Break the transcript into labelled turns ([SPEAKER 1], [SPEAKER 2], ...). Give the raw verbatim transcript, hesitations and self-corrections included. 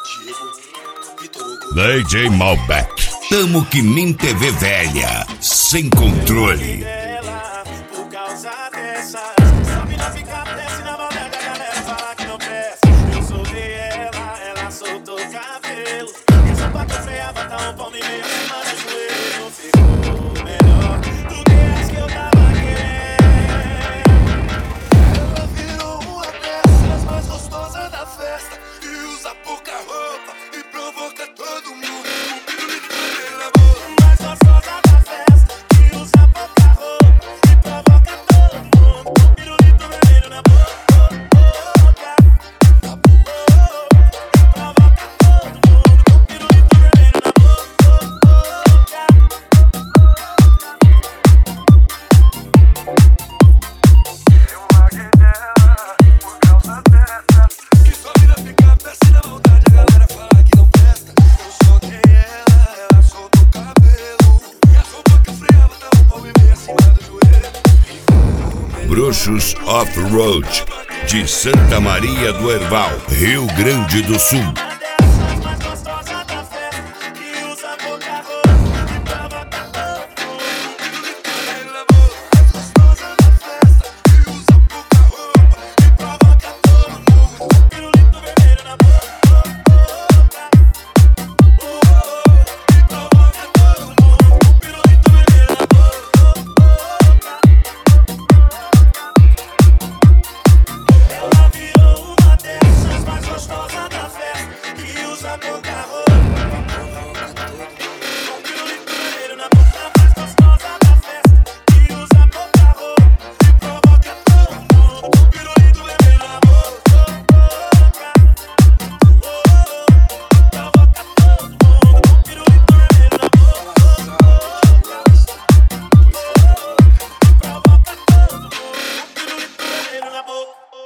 [SPEAKER 1] D J Malbec. Tamo que nem T V velha, sem controle.
[SPEAKER 2] Por causa dessa, essa mina fica desce na bodega, a galera fala que não presta. Eu soltei ela, ela soltou o cabelo. Essa pata freia, bota um palmo e meio acima do joelho. Não ficou melhor do que as que eu tava querendo. Ela virou uma dessas mais gostosas da festa, e usa pouca roupa e provoca todo mundo.
[SPEAKER 1] Bruxos Off-Road, de Santa Maria do Herval, Rio Grande do Sul.